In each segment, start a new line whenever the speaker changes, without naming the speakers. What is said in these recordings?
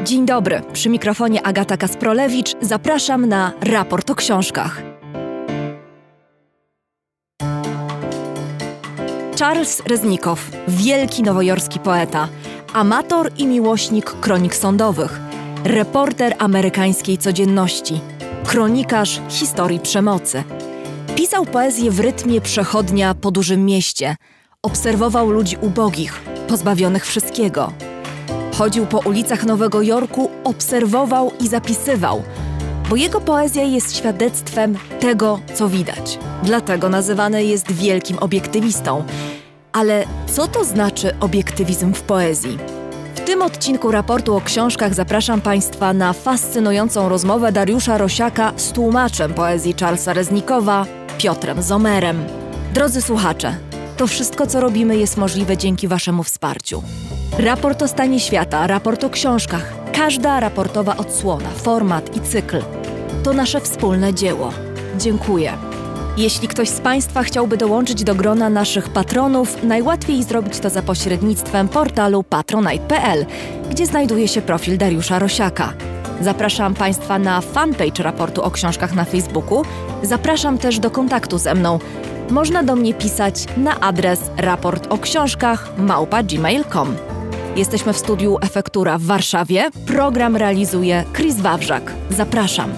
Dzień dobry, przy mikrofonie Agata Kasprolewicz. Zapraszam na Raport o książkach. Charles Reznikow, wielki nowojorski poeta, amator i miłośnik kronik sądowych, reporter amerykańskiej codzienności, kronikarz historii przemocy. Pisał poezję w rytmie przechodnia po dużym mieście, obserwował ludzi ubogich, pozbawionych wszystkiego. Chodził po ulicach Nowego Jorku, obserwował i zapisywał, bo jego poezja jest świadectwem tego, co widać. Dlatego nazywany jest wielkim obiektywistą. Ale co to znaczy obiektywizm w poezji? W tym odcinku raportu o książkach zapraszam Państwa na fascynującą rozmowę Dariusza Rosiaka z tłumaczem poezji Charlesa Reznikowa, Piotrem Zomerem. Drodzy słuchacze, to wszystko, co robimy, jest możliwe dzięki Waszemu wsparciu. Raport o stanie świata, raport o książkach, każda raportowa odsłona, format i cykl to nasze wspólne dzieło. Dziękuję. Jeśli ktoś z Państwa chciałby dołączyć do grona naszych patronów, najłatwiej zrobić to za pośrednictwem portalu patronite.pl, gdzie znajduje się profil Dariusza Rosiaka. Zapraszam Państwa na fanpage raportu o książkach na Facebooku. Zapraszam też do kontaktu ze mną. Można do mnie pisać na adres raportoksiążkach@gmail.com. Jesteśmy w studiu Efektura w Warszawie. Program realizuje Chris Wawrzak. Zapraszam.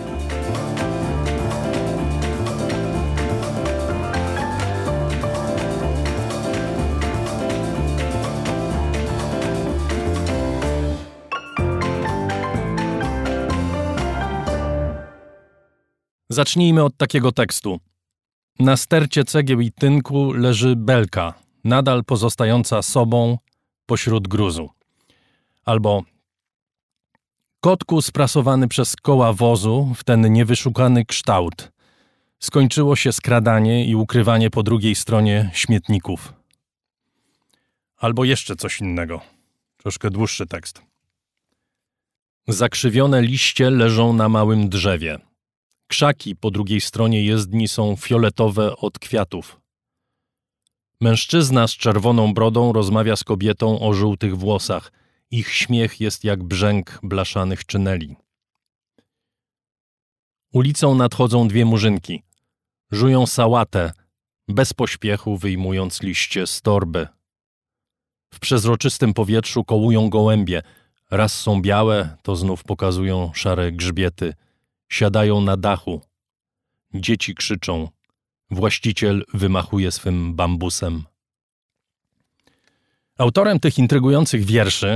Zacznijmy od takiego tekstu. Na stercie cegieł i tynku leży belka, nadal pozostająca sobą pośród gruzu. Albo kotku sprasowany przez koła wozu w ten niewyszukany kształt. Skończyło się skradanie i ukrywanie po drugiej stronie śmietników. Albo jeszcze coś innego. Troszkę dłuższy tekst. Zakrzywione liście leżą na małym drzewie. Krzaki po drugiej stronie jezdni są fioletowe od kwiatów. Mężczyzna z czerwoną brodą rozmawia z kobietą o żółtych włosach. Ich śmiech jest jak brzęk blaszanych czyneli. Ulicą nadchodzą dwie murzynki. Żują sałatę, bez pośpiechu wyjmując liście z torby. W przezroczystym powietrzu kołują gołębie. Raz są białe, to znów pokazują szare grzbiety. Siadają na dachu. Dzieci krzyczą. Właściciel wymachuje swym bambusem. Autorem tych intrygujących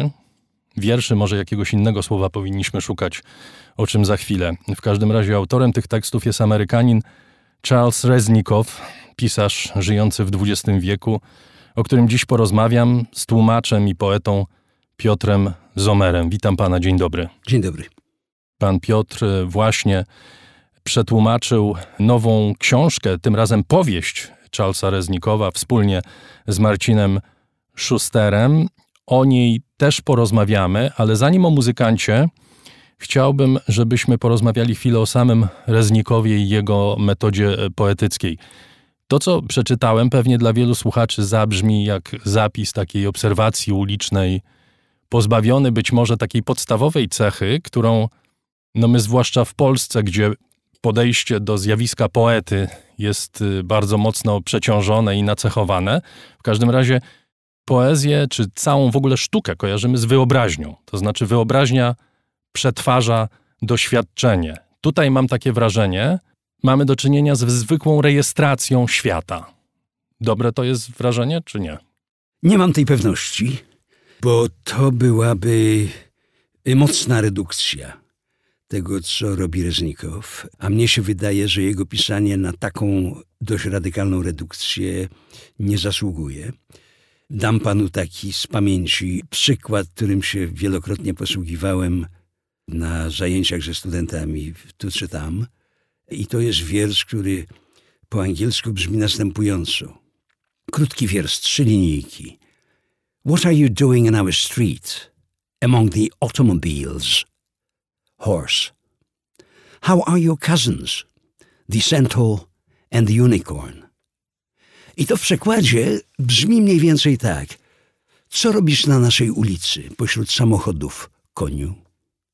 wierszy może jakiegoś innego słowa powinniśmy szukać, o czym za chwilę. W każdym razie autorem tych tekstów jest Amerykanin Charles Reznikow, pisarz żyjący w XX wieku, o którym dziś porozmawiam z tłumaczem i poetą Piotrem Zomerem. Witam pana, dzień dobry.
Dzień dobry.
Pan Piotr właśnie przetłumaczył nową książkę, tym razem powieść Charlesa Reznikowa wspólnie z Marcinem Schusterem. O niej też porozmawiamy, ale zanim o muzykancie, chciałbym, żebyśmy porozmawiali chwilę o samym Reznikowie i jego metodzie poetyckiej. To, co przeczytałem, pewnie dla wielu słuchaczy zabrzmi jak zapis takiej obserwacji ulicznej, pozbawiony być może takiej podstawowej cechy, którą my zwłaszcza w Polsce, gdzie podejście do zjawiska poety jest bardzo mocno przeciążone i nacechowane. W każdym razie poezję, czy całą w ogóle sztukę kojarzymy z wyobraźnią. To znaczy wyobraźnia przetwarza doświadczenie. Tutaj mam takie wrażenie, mamy do czynienia z zwykłą rejestracją świata. Dobre to jest wrażenie, czy nie?
Nie mam tej pewności, bo to byłaby mocna redukcja tego, co robi Reznikow, a mnie się wydaje, że jego pisanie na taką dość radykalną redukcję nie zasługuje. Dam panu taki z pamięci przykład, którym się wielokrotnie posługiwałem na zajęciach ze studentami tu czy tam. I to jest wiersz, który po angielsku brzmi następująco. Krótki wiersz, 3 linijki. What are you doing in our street, among the automobiles? Horse. How are your cousins, the centaur and the unicorn? I to w przekładzie brzmi mniej więcej tak. Co robisz na naszej ulicy pośród samochodów, koniu?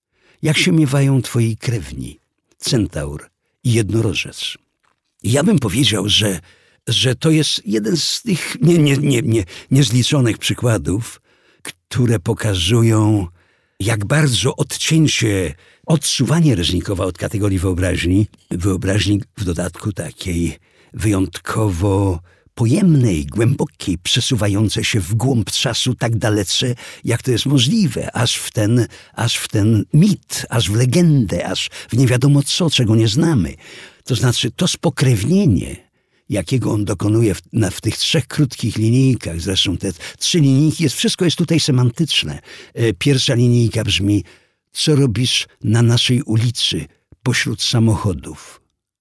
jak się miewają twoi krewni, centaur i jednorożec. Ja bym powiedział, że to jest jeden z tych niezliczonych przykładów, które pokazują, jak bardzo odsuwanie Reznikowa od kategorii wyobraźni w dodatku takiej wyjątkowo pojemnej, głębokiej, przesuwającej się w głąb czasu tak dalece, jak to jest możliwe, aż w ten mit, aż w legendę, aż w nie wiadomo co, czego nie znamy. To znaczy to spokrewnienie, jakiego on dokonuje w tych 3 krótkich linijkach, zresztą te 3 linijki, wszystko jest tutaj semantyczne. Pierwsza linijka brzmi: co robisz na naszej ulicy pośród samochodów?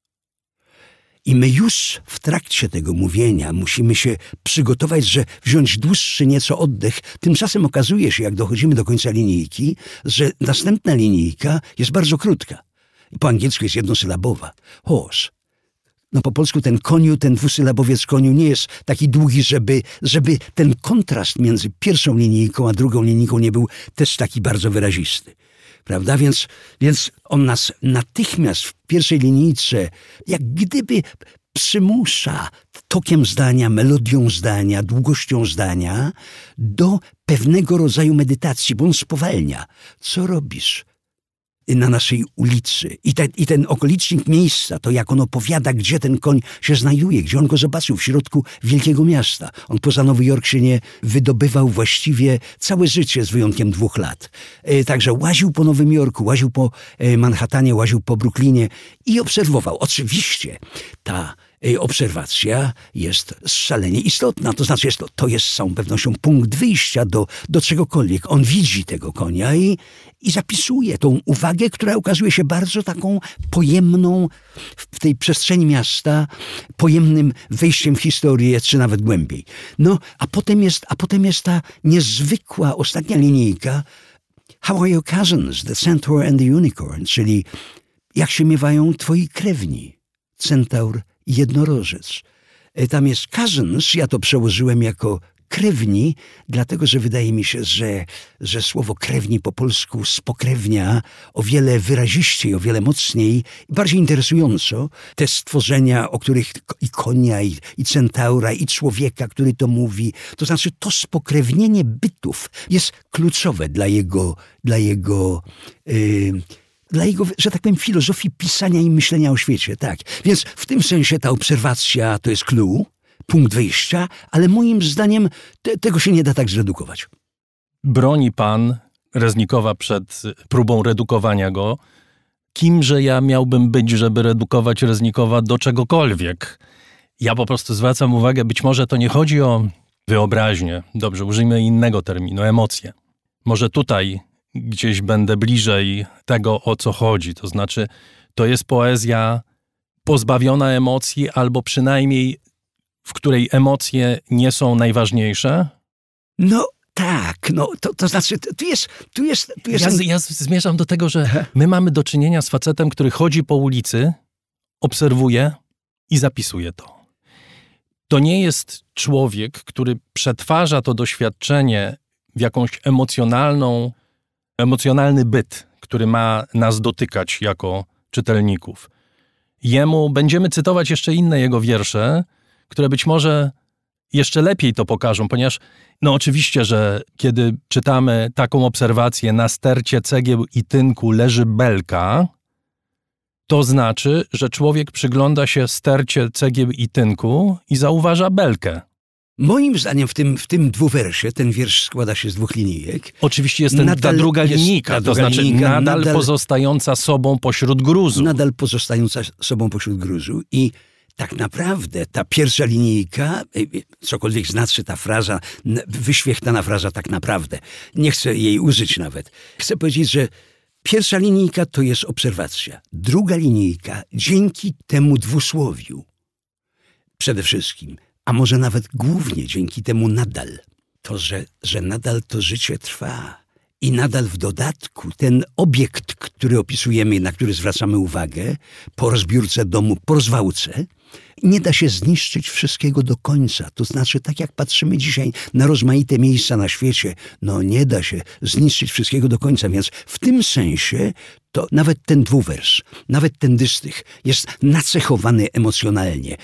I my już w trakcie tego mówienia musimy się przygotować, że wziąć dłuższy nieco oddech. Tymczasem okazuje się, jak dochodzimy do końca linijki, że następna linijka jest bardzo krótka. Po angielsku jest jednosylabowa. Horse. No po polsku ten dwusylabowiec koniu nie jest taki długi, żeby ten kontrast między pierwszą linijką a drugą linijką nie był też taki bardzo wyrazisty. Prawda? Więc on nas natychmiast w pierwszej linijce jak gdyby przymusza tokiem zdania, melodią zdania, długością zdania do pewnego rodzaju medytacji, bo on spowalnia. Co robisz na naszej ulicy? I ten okolicznik miejsca, to jak on opowiada, gdzie ten koń się znajduje, gdzie on go zobaczył w środku wielkiego miasta. On poza Nowy Jork się nie wydobywał właściwie całe życie, z wyjątkiem 2 lat. Także łaził po Nowym Jorku, łaził po Manhattanie, łaził po Brooklynie i obserwował. Oczywiście ta obserwacja jest szalenie istotna. To znaczy to jest z całą pewnością punkt wyjścia do czegokolwiek. On widzi tego konia i zapisuje tą uwagę, która okazuje się bardzo taką pojemną w tej przestrzeni miasta, pojemnym wejściem w historię, czy nawet głębiej. No, a potem jest ta niezwykła ostatnia linijka: How are your cousins, the centaur and the unicorn? Czyli jak się miewają twoi krewni, centaur i jednorożec. Tam jest cousins, ja to przełożyłem jako krewni, dlatego że wydaje mi się, że słowo krewni po polsku spokrewnia o wiele wyraziściej, o wiele mocniej, bardziej interesująco te stworzenia, o których i konia, i centaura, i człowieka, który to mówi. To znaczy to spokrewnienie bytów jest kluczowe dla jego, że tak powiem, filozofii pisania i myślenia o świecie. Tak. Więc w tym sensie ta obserwacja to jest clue, punkt wyjścia, ale moim zdaniem tego się nie da tak zredukować.
Broni pan Reznikowa przed próbą redukowania go. Kimże ja miałbym być, żeby redukować Reznikowa do czegokolwiek? Ja po prostu zwracam uwagę, być może to nie chodzi o wyobraźnię. Dobrze, użyjmy innego terminu, emocje. Może tutaj gdzieś będę bliżej tego, o co chodzi. To znaczy, to jest poezja pozbawiona emocji, albo przynajmniej w której emocje nie są najważniejsze?
No tak, no to znaczy, tu jest...
Ja zmierzam do tego, że my mamy do czynienia z facetem, który chodzi po ulicy, obserwuje i zapisuje to. To nie jest człowiek, który przetwarza to doświadczenie w jakąś emocjonalny byt, który ma nas dotykać jako czytelników. Jemu będziemy cytować jeszcze inne jego wiersze, które być może jeszcze lepiej to pokażą, ponieważ no oczywiście, że kiedy czytamy taką obserwację: na stercie cegieł i tynku leży belka, to znaczy, że człowiek przygląda się stercie cegieł i tynku i zauważa belkę.
Moim zdaniem w tym dwuwersie, ten wiersz składa się z 2 linijek.
Oczywiście jest ta druga linijka, to znaczy nadal pozostająca sobą pośród gruzu.
Nadal pozostająca sobą pośród gruzu i tak naprawdę ta pierwsza linijka, cokolwiek znaczy ta fraza, wyświechtana fraza tak naprawdę, nie chcę jej użyć nawet. Chcę powiedzieć, że pierwsza linijka to jest obserwacja. Druga linijka, dzięki temu dwusłowiu, przede wszystkim, a może nawet głównie dzięki temu nadal, to, że nadal to życie trwa I nadal w dodatku ten obiekt, który opisujemy, na który zwracamy uwagę, po rozbiórce domu, po rozwałce, nie da się zniszczyć wszystkiego do końca. To znaczy, tak jak patrzymy dzisiaj na rozmaite miejsca na świecie, nie da się zniszczyć wszystkiego do końca. Więc w tym sensie to nawet ten dwuwers, nawet ten dystych jest nacechowany emocjonalnie.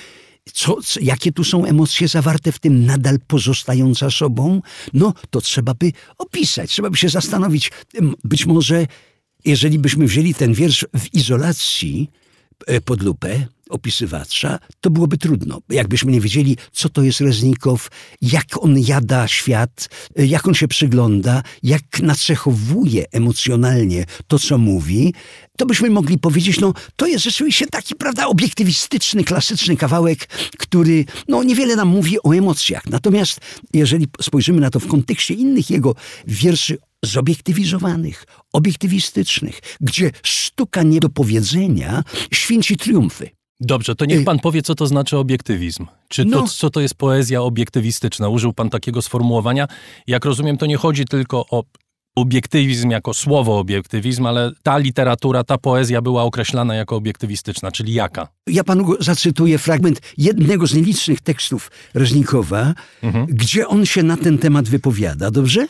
Jakie tu są emocje zawarte w tym nadal pozostając za sobą? To trzeba by opisać, trzeba by się zastanowić. Być może, jeżeli byśmy wzięli ten wiersz w izolacji pod lupę opisywacza, to byłoby trudno. Jakbyśmy nie wiedzieli, co to jest Reznikow, jak on jada świat, jak on się przygląda, jak nacechowuje emocjonalnie to, co mówi, to byśmy mogli powiedzieć, to jest rzeczywiście taki, obiektywistyczny, klasyczny kawałek, który, niewiele nam mówi o emocjach. Natomiast jeżeli spojrzymy na to w kontekście innych jego wierszy zobiektywizowanych, obiektywistycznych, gdzie sztuka niedopowiedzenia święci triumfy.
Dobrze, to niech pan powie, co to znaczy obiektywizm. Co to jest poezja obiektywistyczna? Użył pan takiego sformułowania. Jak rozumiem, to nie chodzi tylko o obiektywizm jako słowo obiektywizm, ale ta literatura, ta poezja była określana jako obiektywistyczna, czyli jaka? Ja panu zacytuję fragment jednego z nielicznych tekstów Reznikowa, gdzie on się na ten temat wypowiada, dobrze?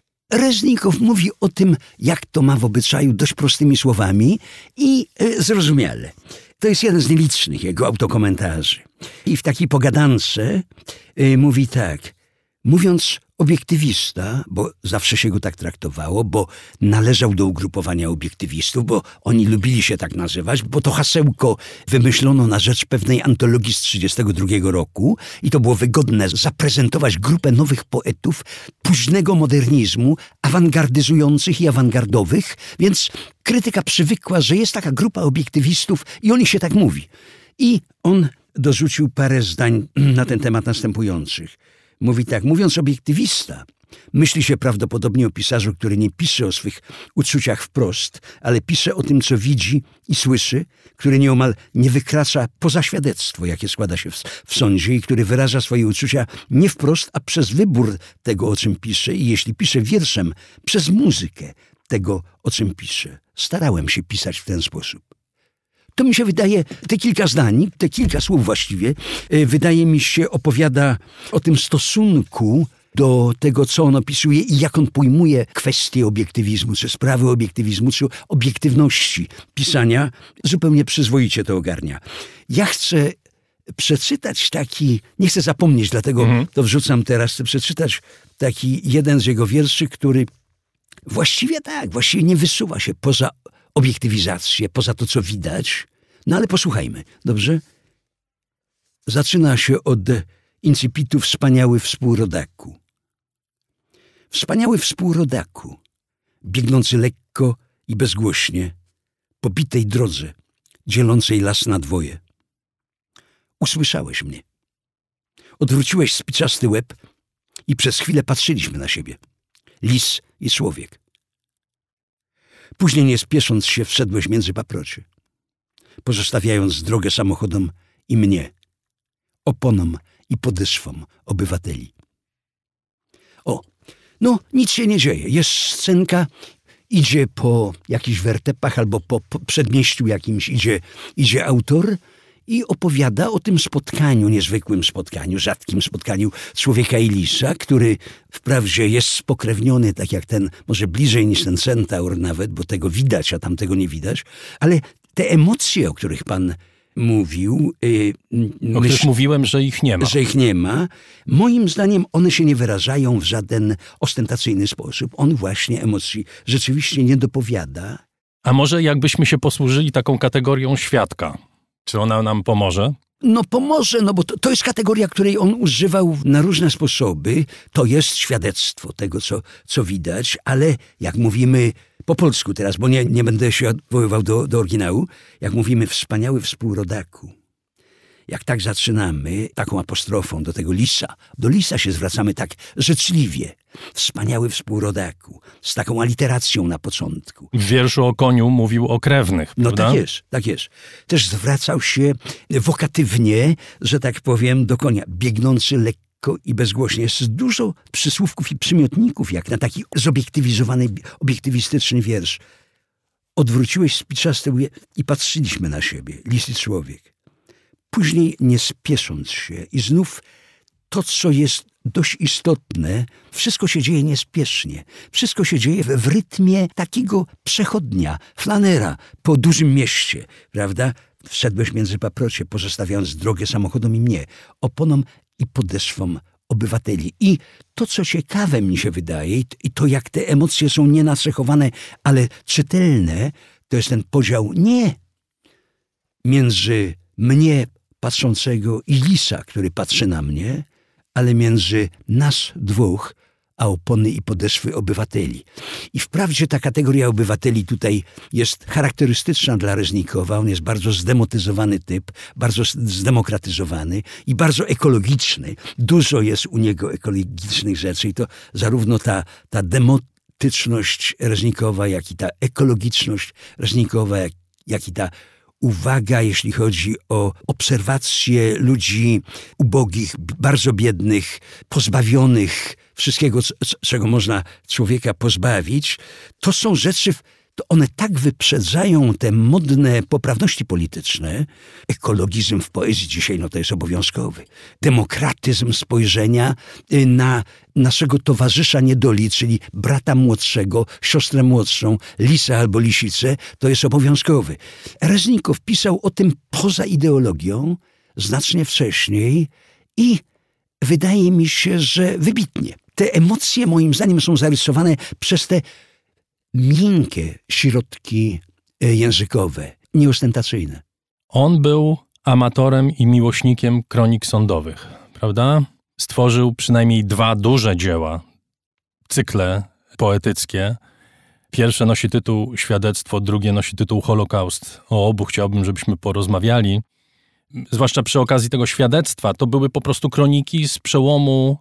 Reznikow mówi o tym, jak to ma w obyczaju, dość prostymi słowami i zrozumiale. To jest jeden z nielicznych jego autokomentarzy. I w takiej pogadance mówi tak: mówiąc obiektywista, bo zawsze się go tak traktowało, bo należał do ugrupowania obiektywistów, bo oni lubili się tak nazywać, bo to hasełko wymyślono na rzecz pewnej antologii z 1932 roku i to było wygodne zaprezentować grupę nowych poetów późnego modernizmu, awangardyzujących i awangardowych, więc krytyka przywykła, że jest taka grupa obiektywistów i o nich się tak mówi. I on dorzucił parę zdań na ten temat następujących. Mówi tak: mówiąc obiektywista, myśli się prawdopodobnie o pisarzu, który nie pisze o swych uczuciach wprost, ale pisze o tym, co widzi i słyszy, który nieomal nie wykracza poza świadectwo, jakie składa się w sądzie i który wyraża swoje uczucia nie wprost, a przez wybór tego, o czym pisze i jeśli pisze wierszem, przez muzykę tego, o czym pisze. Starałem się pisać w ten sposób. To mi się wydaje, te kilka zdań, te kilka słów właściwie, wydaje mi się, opowiada o tym stosunku do tego, co on opisuje i jak on pojmuje kwestie obiektywizmu, czy sprawy obiektywizmu, czy obiektywności pisania. Zupełnie przyzwoicie to ogarnia. Ja chcę przeczytać taki, nie chcę zapomnieć, dlatego to wrzucam teraz, chcę przeczytać taki jeden z jego wierszy, który właściwie nie wysuwa się poza obiektywizację, poza to, co widać. Ale posłuchajmy, dobrze? Zaczyna się od incipitu Wspaniały współrodaku. Wspaniały współrodaku, biegnący lekko i bezgłośnie po bitej drodze, dzielącej las na dwoje. Usłyszałeś mnie. Odwróciłeś spiczasty łeb i przez chwilę patrzyliśmy na siebie. Lis i człowiek. Później, nie spiesząc się, wszedłeś między paprocie, pozostawiając drogę samochodom i mnie, oponom i podeszwom obywateli. Nic się nie dzieje. Jest scenka, idzie po jakichś wertepach albo po przedmieściu jakimś idzie autor i opowiada o tym spotkaniu, niezwykłym spotkaniu, rzadkim spotkaniu człowieka i lisa, który wprawdzie jest spokrewniony, tak jak ten, może bliżej niż ten centaur nawet, bo tego widać, a tamtego nie widać, ale te emocje, o których pan mówił... O których mówiłem, że ich nie ma.
Że ich nie ma. Moim zdaniem one się nie wyrażają w żaden ostentacyjny sposób. On właśnie emocji rzeczywiście nie dopowiada.
A może jakbyśmy się posłużyli taką kategorią świadka? Czy ona nam pomoże?
Pomoże, bo to jest kategoria, której on używał na różne sposoby. To jest świadectwo tego, co widać, ale jak mówimy po polsku teraz, bo nie będę się odwoływał do oryginału, jak mówimy wspaniały współrodaku, jak tak zaczynamy, taką apostrofą do tego lisa, do lisa się zwracamy tak życzliwie, wspaniały współrodaku, z taką aliteracją na początku.
W wierszu o koniu mówił o krewnych, prawda?
Tak jest. Też zwracał się wokatywnie, że tak powiem, do konia, biegnący lekko lekko i bezgłośnie. Jest dużo przysłówków i przymiotników, jak na taki zobiektywizowany, obiektywistyczny wiersz. Odwróciłeś spiczaste łwie i patrzyliśmy na siebie, lis i człowiek. Później, nie spiesząc się, i znów to, co jest dość istotne, wszystko się dzieje niespiesznie. Wszystko się dzieje w rytmie takiego przechodnia, flanera po dużym mieście, prawda? Wszedłeś między paprocie, pozostawiając drogę samochodom i mnie, oponom i podeszwom obywateli. I to, co ciekawe mi się wydaje, i to, jak te emocje są nienacechowane, ale czytelne, to jest ten podział nie między mnie patrzącego i lisa, który patrzy na mnie, ale między nas dwóch, a opony i podeszwy obywateli. I wprawdzie ta kategoria obywateli tutaj jest charakterystyczna dla Reznikowa. On jest bardzo zdemotyzowany typ, bardzo zdemokratyzowany i bardzo ekologiczny. Dużo jest u niego ekologicznych rzeczy i to zarówno ta demotyczność Reznikowa, jak i ta ekologiczność Reznikowa, jak i ta uwaga, jeśli chodzi o obserwację ludzi ubogich, bardzo biednych, pozbawionych wszystkiego, czego można człowieka pozbawić, to są rzeczy, to one tak wyprzedzają te modne poprawności polityczne. Ekologizm w poezji dzisiaj, to jest obowiązkowy. Demokratyzm spojrzenia na naszego towarzysza niedoli, czyli brata młodszego, siostrę młodszą, lisa albo lisicę, to jest obowiązkowy. Reznikow pisał o tym poza ideologią znacznie wcześniej i wydaje mi się, że wybitnie. Te emocje moim zdaniem są zarysowane przez te miękkie środki językowe, nieostentacyjne.
On był amatorem i miłośnikiem kronik sądowych, prawda? Stworzył przynajmniej 2 duże dzieła, cykle poetyckie. Pierwsze nosi tytuł Świadectwo, drugie nosi tytuł Holokaust. O obu chciałbym, żebyśmy porozmawiali. Zwłaszcza przy okazji tego świadectwa, to były po prostu kroniki z przełomu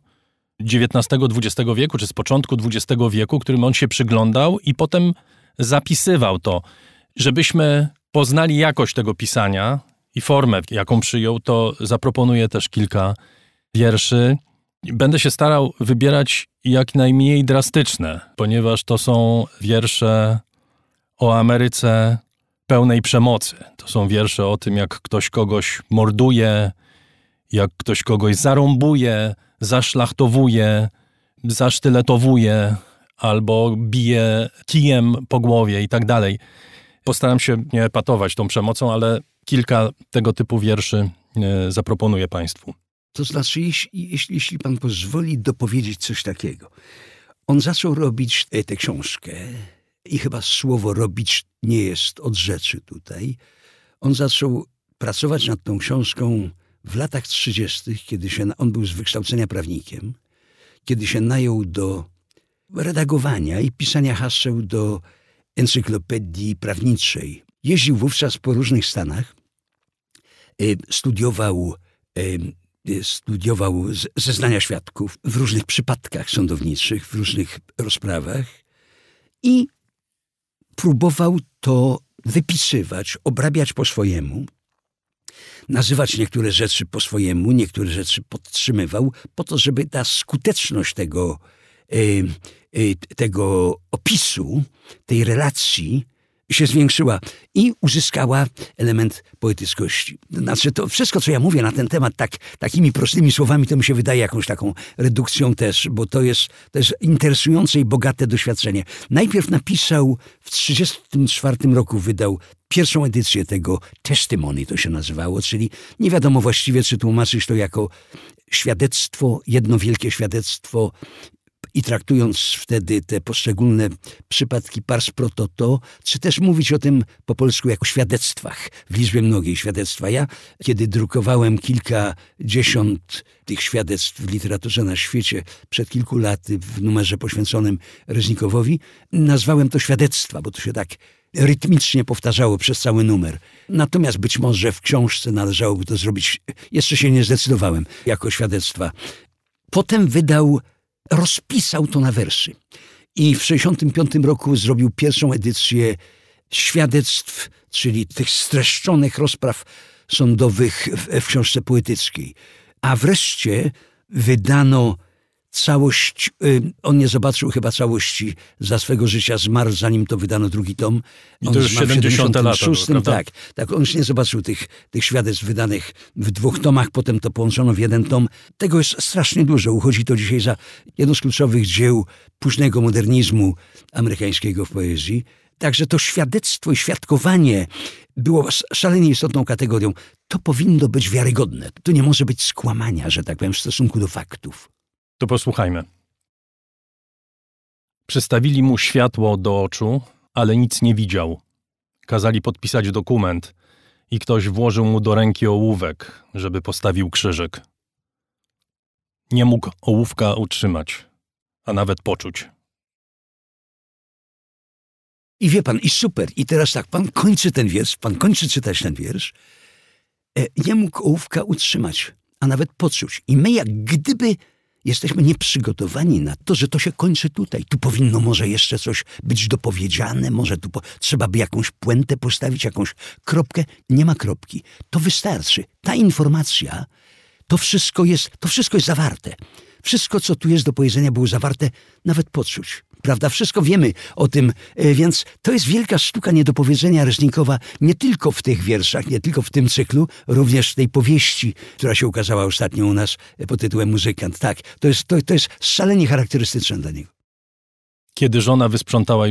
XIX-XX wieku, czy z początku XX wieku, którym on się przyglądał i potem zapisywał to. Żebyśmy poznali jakość tego pisania i formę, jaką przyjął, to zaproponuję też kilka wierszy. Będę się starał wybierać jak najmniej drastyczne, ponieważ to są wiersze o Ameryce pełnej przemocy. To są wiersze o tym, jak ktoś kogoś morduje, jak ktoś kogoś zarąbuje, zaszlachtowuje, zasztyletowuje albo bije kijem po głowie i tak dalej. Postaram się nie epatować tą przemocą, ale kilka tego typu wierszy zaproponuję Państwu.
To znaczy, jeśli pan pozwoli dopowiedzieć coś takiego. On zaczął robić tę książkę i chyba słowo robić nie jest od rzeczy tutaj. On zaczął pracować nad tą książką w latach 30., kiedy on był z wykształcenia prawnikiem, kiedy się najął do redagowania i pisania haseł do encyklopedii prawniczej. Jeździł wówczas po różnych stanach, studiował zeznania świadków w różnych przypadkach sądowniczych, w różnych rozprawach i próbował to wypisywać, obrabiać po swojemu, nazywać niektóre rzeczy po swojemu, niektóre rzeczy podtrzymywał, po to, żeby ta skuteczność tego opisu, tej relacji się zwiększyła i uzyskała element poetyckości. Znaczy to wszystko, co ja mówię na ten temat takimi prostymi słowami, to mi się wydaje jakąś taką redukcją też, bo to jest interesujące i bogate doświadczenie. Najpierw napisał, w 1934 roku wydał pierwszą edycję tego Testimony, to się nazywało, czyli nie wiadomo właściwie, czy tłumaczyć to jako świadectwo, jedno wielkie świadectwo, i traktując wtedy te poszczególne przypadki pars pro toto, czy też mówić o tym po polsku jako świadectwach, w liczbie mnogiej świadectwa. Ja, kiedy drukowałem kilkadziesiąt tych świadectw w literaturze na świecie przed kilku laty w numerze poświęconym Reznikowowi, nazwałem to świadectwa, bo to się tak rytmicznie powtarzało przez cały numer. Natomiast być może w książce należałoby to zrobić, jeszcze się nie zdecydowałem, jako świadectwa. Potem rozpisał to na wersy. I w 1965 roku zrobił pierwszą edycję świadectw, czyli tych streszczonych rozpraw sądowych w książce poetyckiej. A wreszcie wydano całość, on nie zobaczył chyba całości za swego życia, zmarł zanim to wydano drugi tom.
I to już 70 lata.
Tak, on już nie zobaczył tych świadectw wydanych w 2 tomach, potem to połączono w 1 tom. Tego jest strasznie dużo. Uchodzi to dzisiaj za jedno z kluczowych dzieł późnego modernizmu amerykańskiego w poezji. Także to świadectwo i świadkowanie było szalenie istotną kategorią. To powinno być wiarygodne. To nie może być skłamania, że tak powiem, w stosunku do faktów.
To posłuchajmy. Przystawili mu światło do oczu, ale nic nie widział. Kazali podpisać dokument i ktoś włożył mu do ręki ołówek, żeby postawił krzyżyk. Nie mógł ołówka utrzymać, a nawet poczuć.
I wie pan, i super. I teraz tak, pan kończy ten wiersz, pan kończy czytać ten wiersz. Nie mógł ołówka utrzymać, a nawet poczuć. I my jak gdyby jesteśmy nieprzygotowani na to, że to się kończy tutaj. Tu powinno może jeszcze coś być dopowiedziane, może tu trzeba by jakąś puentę postawić, jakąś kropkę. Nie ma kropki. To wystarczy. Ta informacja, to wszystko jest zawarte. Wszystko, co tu jest do powiedzenia, było zawarte, nawet poczuć. Prawda? Wszystko wiemy o tym, więc to jest wielka sztuka niedopowiedzenia Reznikowa, nie tylko w tych wierszach, nie tylko w tym cyklu, również w tej powieści, która się ukazała ostatnio u nas pod tytułem Muzykant. Tak, to jest szalenie charakterystyczne dla niego.
Kiedy żona wysprzątała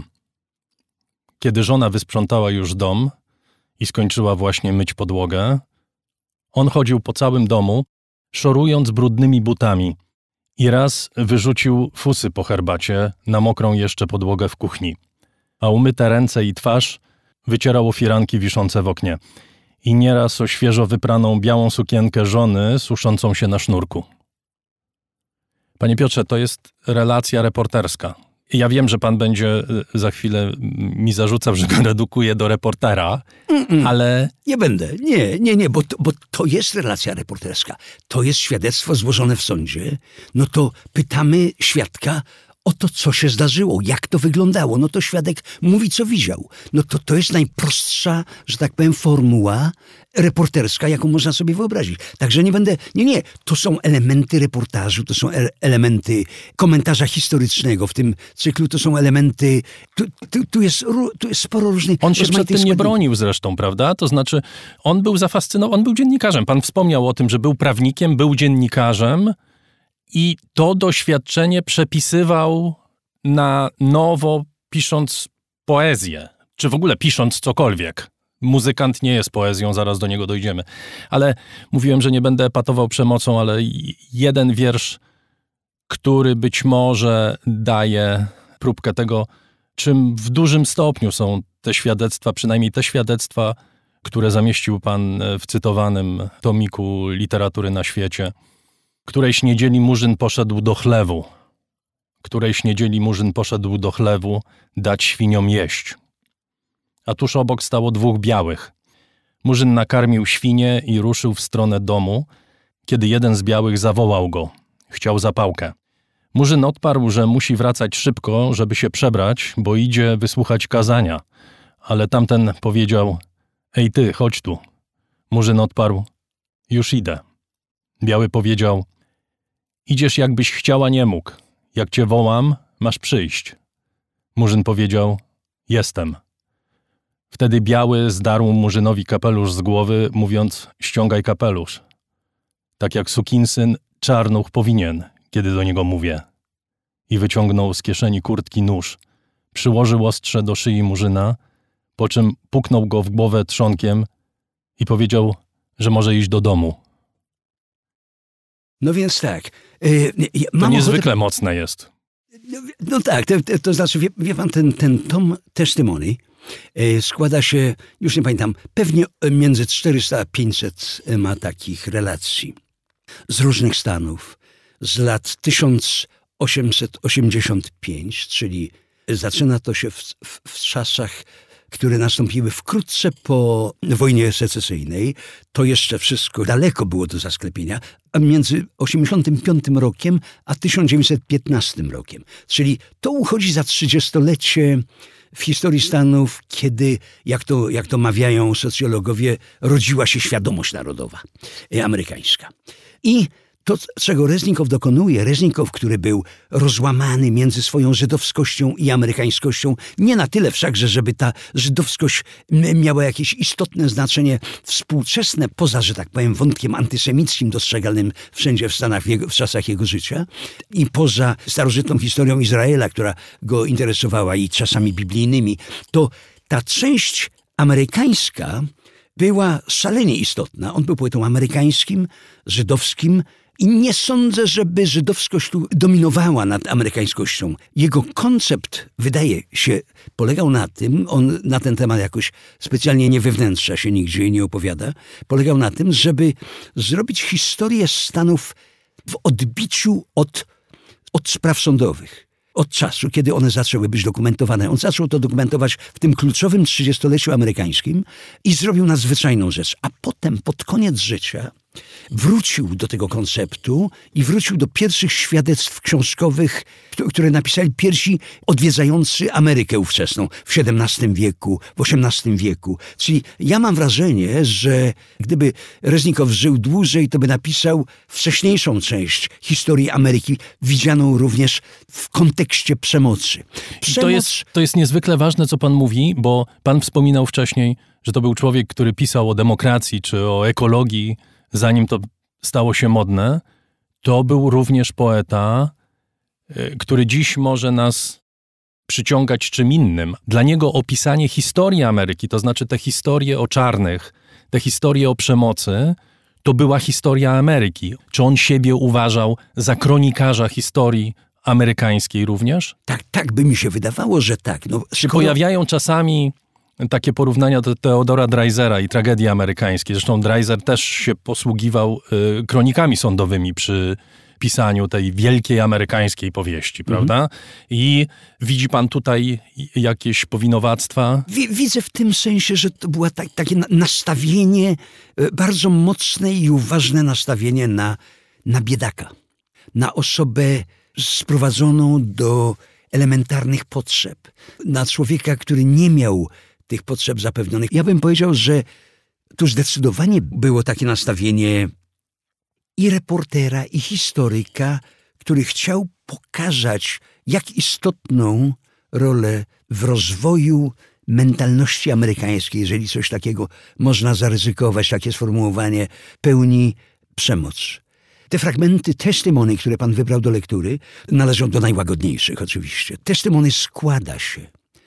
już dom i skończyła właśnie myć podłogę, on chodził po całym domu, szorując brudnymi butami, i raz wyrzucił fusy po herbacie na mokrą jeszcze podłogę w kuchni, a umyte ręce i twarz wycierał o firanki wiszące w oknie i nieraz o świeżo wypraną białą sukienkę żony suszącą się na sznurku. Panie Piotrze, to jest relacja reporterska. Ja wiem, że pan będzie za chwilę mi zarzucał, że go redukuję do reportera, ale...
Nie będę. Nie, bo to jest relacja reporterska. To jest świadectwo złożone w sądzie. No to pytamy świadka o to, co się zdarzyło, jak to wyglądało. No to świadek mówi, co widział. No to jest najprostsza, że tak powiem, formuła reporterska, jaką można sobie wyobrazić. Także nie będę... Nie. To są elementy reportażu, to są elementy komentarza historycznego. W tym cyklu to są elementy... Tu jest sporo różnych...
On się przed tym nie bronił zresztą, prawda? To znaczy, on był zafascynowany, on był dziennikarzem. Pan wspomniał o tym, że był prawnikiem, był dziennikarzem, i to doświadczenie przepisywał na nowo, pisząc poezję, czy w ogóle pisząc cokolwiek. Muzykant nie jest poezją, zaraz do niego dojdziemy. Ale mówiłem, że nie będę epatował przemocą, ale jeden wiersz, który być może daje próbkę tego, czym w dużym stopniu są te świadectwa, przynajmniej te świadectwa, które zamieścił pan w cytowanym tomiku Literatury na świecie. Którejś niedzieli Murzyn poszedł do chlewu dać świniom jeść. A tuż obok stało 2 białych. Murzyn nakarmił świnie i ruszył w stronę domu, kiedy jeden z białych zawołał go. Chciał zapałkę. Murzyn odparł, że musi wracać szybko, żeby się przebrać, bo idzie wysłuchać kazania. Ale tamten powiedział: Ej ty, chodź tu. Murzyn odparł: Już idę. Biały powiedział: Idziesz jakbyś chciała, nie mógł. Jak cię wołam, masz przyjść. Murzyn powiedział: Jestem. Wtedy Biały zdarł Murzynowi kapelusz z głowy, mówiąc: Ściągaj kapelusz. Tak jak sukinsyn czarnuch powinien, kiedy do niego mówię. I wyciągnął z kieszeni kurtki nóż. Przyłożył ostrze do szyi Murzyna, po czym puknął go w głowę trzonkiem i powiedział, że może iść do domu.
No więc tak.
To niezwykle mocne jest.
No tak, to znaczy, wie pan, ten tom Testimony składa się, już nie pamiętam, pewnie między 400 a 500 ma takich relacji z różnych stanów, z lat 1885, czyli zaczyna to się w czasach, które nastąpiły wkrótce po wojnie secesyjnej. To jeszcze wszystko daleko było do zasklepienia, a między 85 rokiem a 1915 rokiem. Czyli to uchodzi za 30-lecie w historii Stanów, kiedy, jak to mawiają socjologowie, rodziła się świadomość narodowa amerykańska. I to, czego Reznikow dokonuje, Reznikow, który był rozłamany między swoją żydowskością i amerykańskością, nie na tyle wszakże, żeby ta żydowskość miała jakieś istotne znaczenie współczesne, poza, że tak powiem, wątkiem antysemickim dostrzegalnym wszędzie w Stanach w czasach jego życia i poza starożytną historią Izraela, która go interesowała i czasami biblijnymi, to ta część amerykańska była szalenie istotna. On był poetą amerykańskim, żydowskim i nie sądzę, żeby żydowskość tu dominowała nad amerykańskością. Jego koncept, wydaje się, polegał na tym, on na ten temat jakoś specjalnie nie wewnętrza się nigdzie i nie opowiada, polegał na tym, żeby zrobić historię Stanów w odbiciu od spraw sądowych. Od czasu, kiedy one zaczęły być dokumentowane. On zaczął to dokumentować w tym kluczowym 30-leciu amerykańskim i zrobił nadzwyczajną rzecz. A potem, pod koniec życia, wrócił do tego konceptu i wrócił do pierwszych świadectw książkowych, które napisali pierwsi odwiedzający Amerykę ówczesną w XVII wieku, w XVIII wieku. Czyli ja mam wrażenie, że gdyby Reznikow żył dłużej, to by napisał wcześniejszą część historii Ameryki, widzianą również w kontekście przemocy.
To jest niezwykle ważne, co pan mówi, bo pan wspominał wcześniej, że to był człowiek, który pisał o demokracji czy o ekologii, zanim to stało się modne. To był również poeta, który dziś może nas przyciągać czym innym. Dla niego opisanie historii Ameryki, to znaczy te historie o czarnych, te historie o przemocy, to była historia Ameryki. Czy on siebie uważał za kronikarza historii amerykańskiej również?
Tak by mi się wydawało, że tak.
Pojawiają czasami takie porównania do Theodora Dreisera i tragedii amerykańskiej. Zresztą Dreiser też się posługiwał kronikami sądowymi przy pisaniu tej wielkiej amerykańskiej powieści, prawda? I widzi pan tutaj jakieś powinowactwa?
Widzę w tym sensie, że to było takie nastawienie, bardzo mocne i uważne nastawienie na biedaka. Na osobę sprowadzoną do elementarnych potrzeb. Na człowieka, który nie miał tych potrzeb zapewnionych. Ja bym powiedział, że tu zdecydowanie było takie nastawienie i reportera, i historyka, który chciał pokazać, jak istotną rolę w rozwoju mentalności amerykańskiej, jeżeli coś takiego można zaryzykować, takie sformułowanie, pełni przemoc. Te fragmenty Testimony, które pan wybrał do lektury, należą do najłagodniejszych oczywiście. Testimony składa się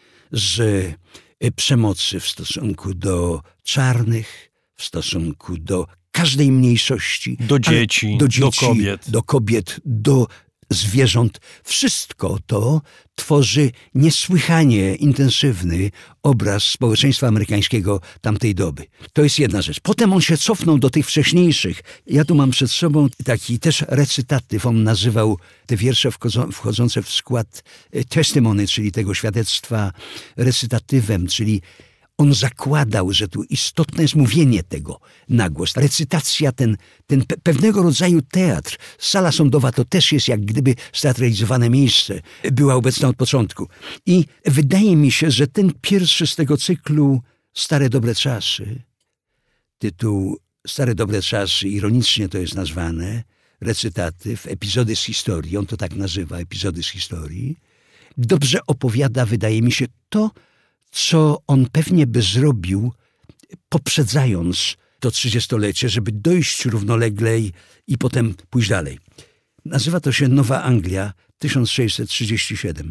z przemocy w stosunku do czarnych, w stosunku do każdej mniejszości.
Do dzieci, do
kobiet, do zwierząt. Wszystko to tworzy niesłychanie intensywny obraz społeczeństwa amerykańskiego tamtej doby. To jest jedna rzecz. Potem on się cofnął do tych wcześniejszych. Ja tu mam przed sobą taki też recytatyw. On nazywał te wiersze wchodzące w skład testimony, czyli tego świadectwa, recytatywem, czyli on zakładał, że tu istotne jest mówienie tego na głos. Recytacja, ten pewnego rodzaju teatr. Sala sądowa to też jest jak gdyby steatralizowane miejsce. Była obecna od początku. I wydaje mi się, że ten pierwszy z tego cyklu Stare Dobre Czasy, tytuł Stare Dobre Czasy, ironicznie to jest nazwane, recytatyw, epizody z historii, on to tak nazywa, epizody z historii, dobrze opowiada, wydaje mi się, to, co on pewnie by zrobił, poprzedzając to 30-lecie, żeby dojść równolegle i potem pójść dalej. Nazywa to się Nowa Anglia, 1637.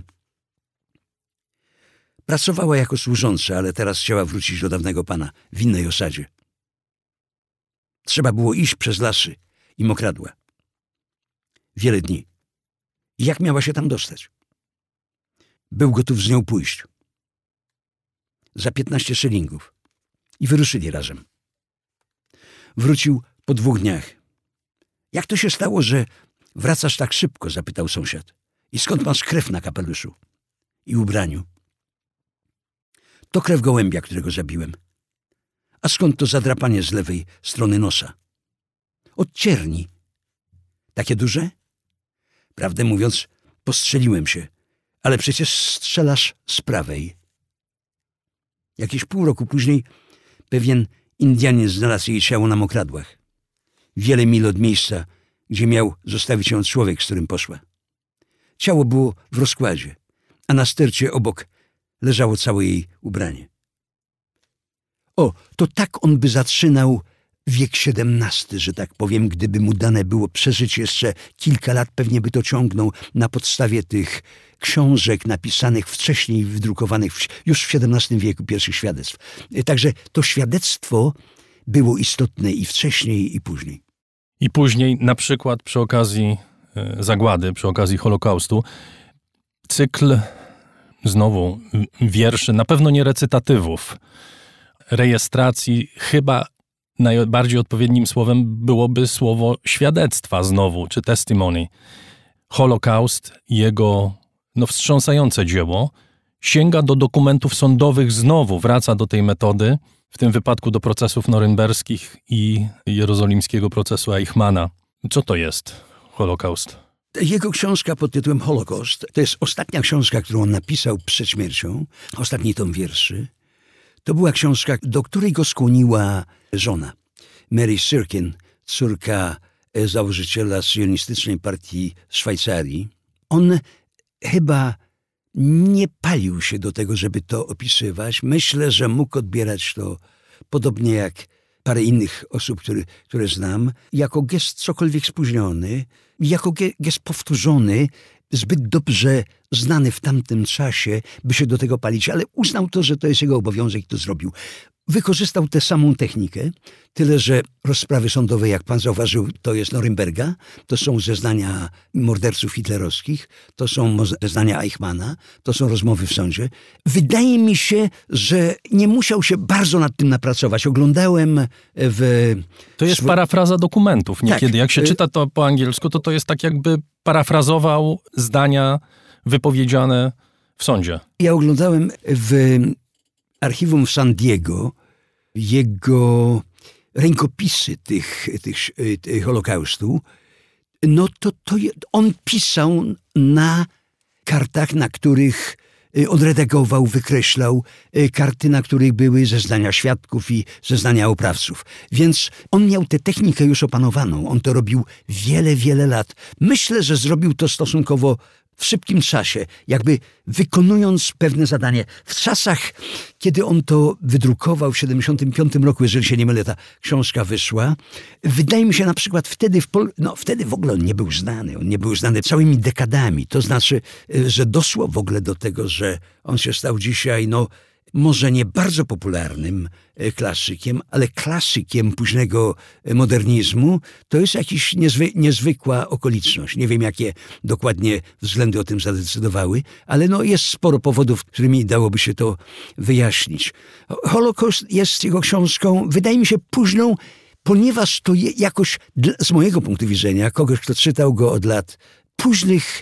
Pracowała jako służąca, ale teraz chciała wrócić do dawnego pana w innej osadzie. Trzeba było iść przez lasy i mokradła. Wiele dni. I jak miała się tam dostać? Był gotów z nią pójść. Za 15 szylingów. I wyruszyli razem. Wrócił po 2 dniach. Jak to się stało, że wracasz tak szybko? Zapytał sąsiad. I skąd masz krew na kapeluszu i ubraniu? To krew gołębia, którego zabiłem. A skąd to zadrapanie z lewej strony nosa? Od cierni. Takie duże? Prawdę mówiąc, postrzeliłem się. Ale przecież strzelasz z prawej. Jakieś pół roku później pewien Indianin znalazł jej ciało na mokradłach. Wiele mil od miejsca, gdzie miał zostawić ją człowiek, z którym poszła. Ciało było w rozkładzie, a na stercie obok leżało całe jej ubranie. O, to tak on by zaczynał wiek XVII, że tak powiem, gdyby mu dane było przeżyć jeszcze kilka lat, pewnie by to ciągnął na podstawie tych książek napisanych wcześniej, wydrukowanych już w XVII wieku, pierwszych świadectw. Także to świadectwo było istotne i wcześniej, i później.
I później, na przykład przy okazji zagłady, przy okazji Holokaustu, cykl znowu wierszy, na pewno nie recytatywów, rejestracji, chyba najbardziej odpowiednim słowem byłoby słowo świadectwa znowu, czy testimony. Holokaust, jego wstrząsające dzieło, sięga do dokumentów sądowych znowu, wraca do tej metody, w tym wypadku do procesów norymberskich i jerozolimskiego procesu Eichmana. Co to jest Holokaust?
Jego książka pod tytułem Holocaust to jest ostatnia książka, którą on napisał przed śmiercią, ostatni tom wierszy. To była książka, do której go skłoniła żona, Mary Syrkin, córka założyciela sionistycznej partii Szwajcarii. On chyba nie palił się do tego, żeby to opisywać. Myślę, że mógł odbierać to podobnie jak parę innych osób, które znam, jako gest cokolwiek spóźniony, jako gest powtórzony, zbyt dobrze znany w tamtym czasie, by się do tego palić, ale uznał to, że to jest jego obowiązek i to zrobił. Wykorzystał tę samą technikę, tyle że rozprawy sądowe, jak pan zauważył, to jest Norymberga, to są zeznania morderców hitlerowskich, to są zeznania Eichmana, to są rozmowy w sądzie. Wydaje mi się, że nie musiał się bardzo nad tym napracować. Oglądałem
To jest parafraza dokumentów niekiedy.
Tak.
Jak się czyta to po angielsku, to jest tak jakby parafrazował zdania wypowiedziane w sądzie.
Ja oglądałem w archiwum w San Diego jego rękopisy tych Holokaustu. No to on pisał na kartach, na których odredagował, wykreślał karty, na których były zeznania świadków i zeznania oprawców. Więc on miał tę technikę już opanowaną. On to robił wiele, wiele lat. Myślę, że zrobił to stosunkowo w szybkim czasie, jakby wykonując pewne zadanie. W czasach, kiedy on to wydrukował w 1975 roku, jeżeli się nie mylę, ta książka wyszła, wydaje mi się na przykład wtedy w ogóle on nie był znany. On nie był znany całymi dekadami. To znaczy, że doszło w ogóle do tego, że on się stał dzisiaj, może nie bardzo popularnym klasykiem, ale klasykiem późnego modernizmu. To jest jakaś niezwykła okoliczność. Nie wiem, jakie dokładnie względy o tym zadecydowały, ale jest sporo powodów, którymi dałoby się to wyjaśnić. Holokaust jest jego książką, wydaje mi się, późną, ponieważ to jakoś, z mojego punktu widzenia, kogoś, kto czytał go od lat późnych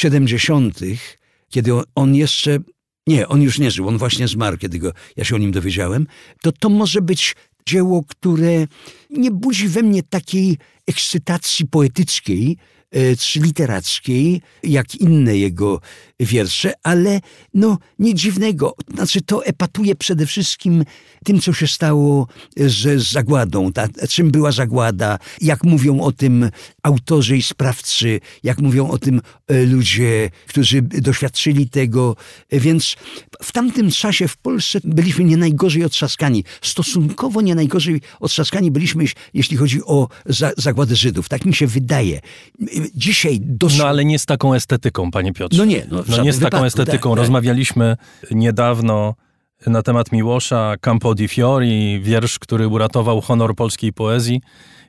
70., kiedy on jeszcze... Nie, on już nie żył, on właśnie zmarł, kiedy ja się o nim dowiedziałem. To może być dzieło, które nie budzi we mnie takiej ekscytacji poetyckiej czy literackiej, jak inne jego wiersze, ale nic dziwnego. Znaczy to epatuje przede wszystkim tym, co się stało z zagładą. Czym była zagłada, jak mówią o tym autorzy i sprawcy, jak mówią o tym ludzie, którzy doświadczyli tego. Więc w tamtym czasie w Polsce byliśmy nie najgorzej otrzaskani. Stosunkowo nie najgorzej otrzaskani byliśmy, jeśli chodzi o zagładę Żydów. Tak mi się wydaje. Dzisiaj doszło...
ale nie z taką estetyką, panie Piotrze.
Nie
z taką estetyką. Tak. Rozmawialiśmy niedawno na temat Miłosza Campo di Fiori, wiersz, który uratował honor polskiej poezji,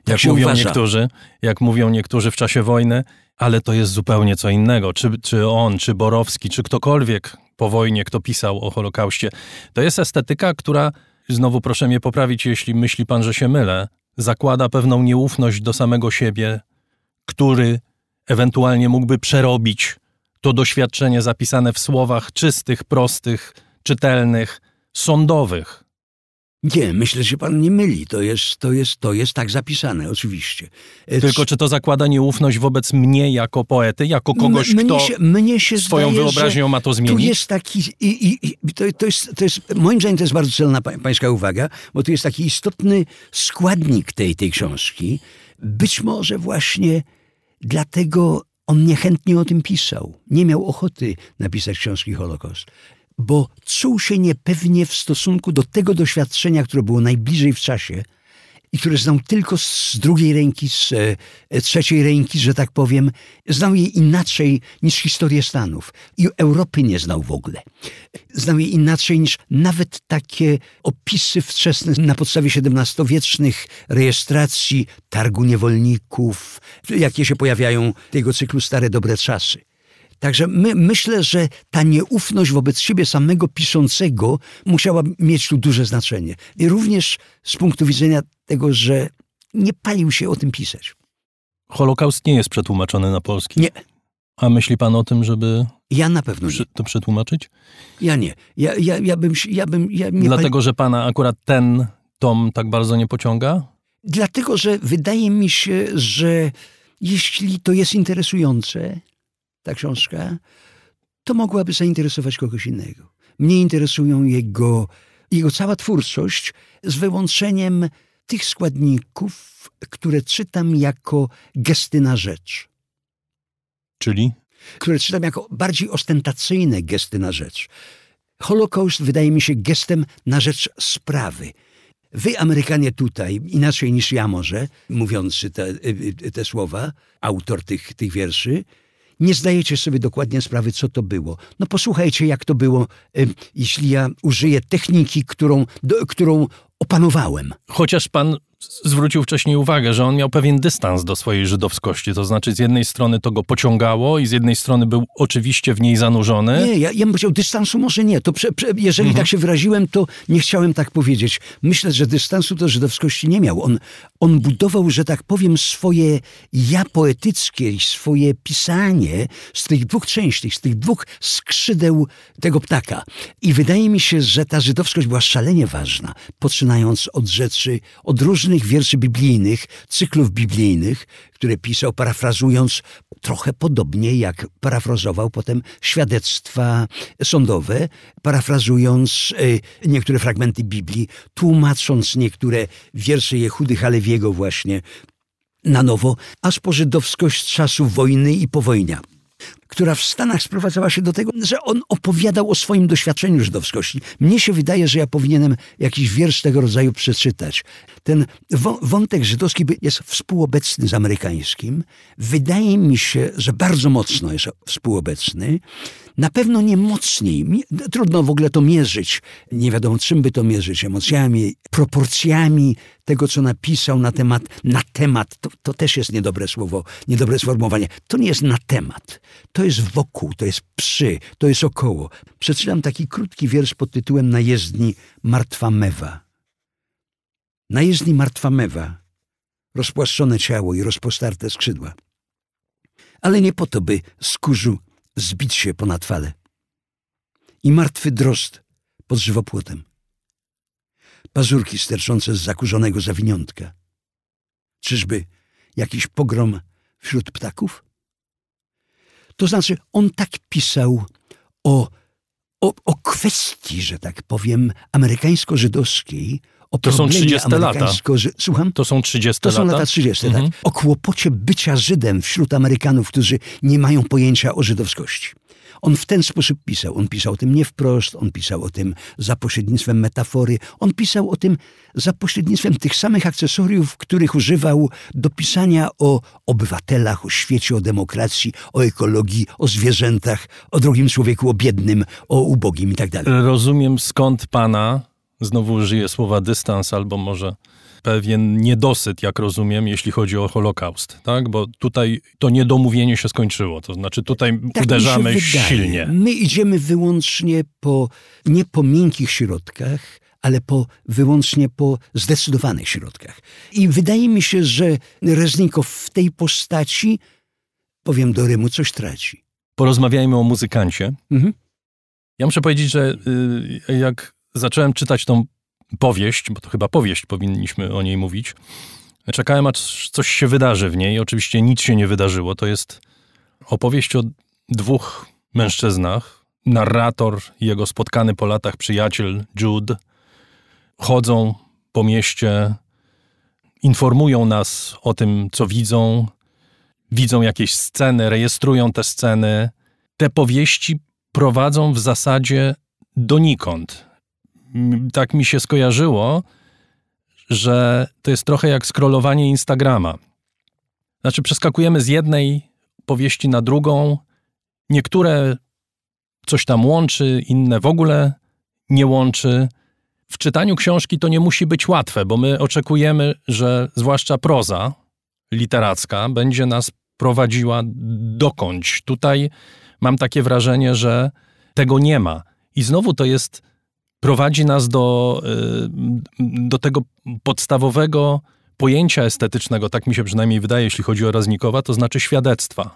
jak mówią niektórzy w czasie wojny, ale to jest zupełnie co innego. Czy on, czy Borowski, czy ktokolwiek po wojnie, kto pisał o Holokauście. To jest estetyka, która, znowu proszę mnie poprawić, jeśli myśli pan, że się mylę, zakłada pewną nieufność do samego siebie, który ewentualnie mógłby przerobić to doświadczenie zapisane w słowach czystych, prostych, czytelnych, sądowych.
Nie, myślę, że pan nie myli. To jest tak zapisane, oczywiście.
Tylko czy to zakłada nieufność wobec mnie jako poety, jako kogoś,
mnie się
swoją
zdaje,
wyobraźnią ma to zmienić?
Tu jest taki... To jest, moim zdaniem to jest bardzo celna pańska uwaga, bo tu jest taki istotny składnik tej książki. Być może właśnie Dlatego on niechętnie o tym pisał. Nie miał ochoty napisać książki Holokaust, bo czuł się niepewnie w stosunku do tego doświadczenia, które było najbliżej w czasie i które znał tylko z drugiej ręki, z trzeciej ręki, że tak powiem. Znał je inaczej niż historię Stanów. I Europy nie znał w ogóle. Znał je inaczej niż nawet takie opisy wczesne na podstawie XVII-wiecznych rejestracji targu niewolników, jakie się pojawiają w tego cyklu Stare Dobre Czasy. Także myślę, że ta nieufność wobec siebie samego piszącego musiała mieć tu duże znaczenie. I również z punktu widzenia tego, że nie palił się o tym pisać.
Holokaust nie jest przetłumaczony na polski?
Nie.
A myśli pan o tym, żeby
ja na pewno nie.
To przetłumaczyć?
Ja nie. Ja nie
Dlatego, że pana akurat ten tom tak bardzo nie pociąga?
Dlatego, że wydaje mi się, że jeśli to jest interesujące, ta książka, to mogłaby zainteresować kogoś innego. Mnie interesują jego cała twórczość z wyłączeniem tych składników, które czytam jako gesty na rzecz.
Czyli?
Które czytam jako bardziej ostentacyjne gesty na rzecz. Holokaust wydaje mi się gestem na rzecz sprawy. Wy, Amerykanie tutaj, inaczej niż ja może, mówiący te słowa, autor tych wierszy, nie zdajecie sobie dokładnie sprawy, co to było. No posłuchajcie, jak to było, jeśli ja użyję techniki, którą opanowałem.
Chociaż pan zwrócił wcześniej uwagę, że on miał pewien dystans do swojej żydowskości. To znaczy z jednej strony to go pociągało i z jednej strony był oczywiście w niej zanurzony.
Nie, ja bym powiedział, dystansu może nie. To jeżeli tak się wyraziłem, to nie chciałem tak powiedzieć. Myślę, że dystansu do żydowskości nie miał. On budował, że tak powiem, swoje ja poetyckie, swoje pisanie z tych dwóch części, z tych dwóch skrzydeł tego ptaka. I wydaje mi się, że ta żydowskość była szalenie ważna, poczynając od rzeczy, od różnych wierszy biblijnych, cyklów biblijnych, które pisał, parafrazując trochę podobnie, jak parafrazował potem świadectwa sądowe, parafrazując niektóre fragmenty Biblii, tłumacząc niektóre wiersze Jehudy Halewiego właśnie na nowo, aż po żydowskość czasów wojny i powojnia, która w Stanach sprowadzała się do tego, że on opowiadał o swoim doświadczeniu żydowskości. Mnie się wydaje, że ja powinienem jakiś wiersz tego rodzaju przeczytać. Ten wątek żydowski jest współobecny z amerykańskim. Wydaje mi się, że bardzo mocno jest współobecny. Na pewno nie mocniej. Trudno w ogóle to mierzyć. Nie wiadomo, czym by to mierzyć. Emocjami, proporcjami tego, co napisał na temat. To też jest niedobre słowo, niedobre sformułowanie. To nie jest na temat. To jest wokół, to jest przy, to jest około. Przeczytam taki krótki wiersz pod tytułem Na jezdni martwa mewa. Na jezdni martwa mewa, rozpłaszczone ciało i rozpostarte skrzydła. Ale nie po to, by z kurzu zbić się ponad fale. I martwy drozd pod żywopłotem. Pazurki sterczące z zakurzonego zawiniątka. Czyżby jakiś pogrom wśród ptaków? To znaczy, on tak pisał o kwestii, że tak powiem, amerykańsko-żydowskiej, o
to są 30 lata.
Słucham?
To są 30 lata?
To są lata 30, tak. O kłopocie bycia Żydem wśród Amerykanów, którzy nie mają pojęcia o żydowskości. On w ten sposób pisał. On pisał o tym nie wprost, on pisał o tym za pośrednictwem metafory, on pisał o tym za pośrednictwem tych samych akcesoriów, których używał do pisania o obywatelach, o świecie, o demokracji, o ekologii, o zwierzętach, o drugim człowieku, o biednym, o ubogim i tak dalej.
Rozumiem, skąd pana, znowu użyję słowa dystans, albo może pewien niedosyt, jak rozumiem, jeśli chodzi o Holokaust, tak? Bo tutaj to niedomówienie się skończyło, to znaczy tutaj
tak
uderzamy silnie.
My idziemy wyłącznie nie po miękkich środkach, ale wyłącznie po zdecydowanych środkach. I wydaje mi się, że Reznikow w tej postaci, powiem do rymu, coś traci.
Porozmawiajmy o muzykancie. Ja muszę powiedzieć, że jak zacząłem czytać tą powieść, bo to chyba powieść, powinniśmy o niej mówić. Czekałem, aż coś się wydarzy w niej. Oczywiście nic się nie wydarzyło. To jest opowieść o dwóch mężczyznach. Narrator i jego spotkany po latach przyjaciel Jude chodzą po mieście, informują nas o tym, co widzą. widzą jakieś sceny, rejestrują te sceny. Te powieści prowadzą w zasadzie donikąd. Tak mi się skojarzyło, że to jest trochę jak scrollowanie Instagrama. Znaczy przeskakujemy z jednej powieści na drugą. Niektóre coś tam łączy, inne w ogóle nie łączy. W czytaniu książki to nie musi być łatwe, bo my oczekujemy, że zwłaszcza proza literacka będzie nas prowadziła dokądś. Tutaj mam takie wrażenie, że tego nie ma. I znowu to jest, prowadzi nas do tego podstawowego pojęcia estetycznego, tak mi się przynajmniej wydaje, jeśli chodzi o Reznikowa, to znaczy świadectwa.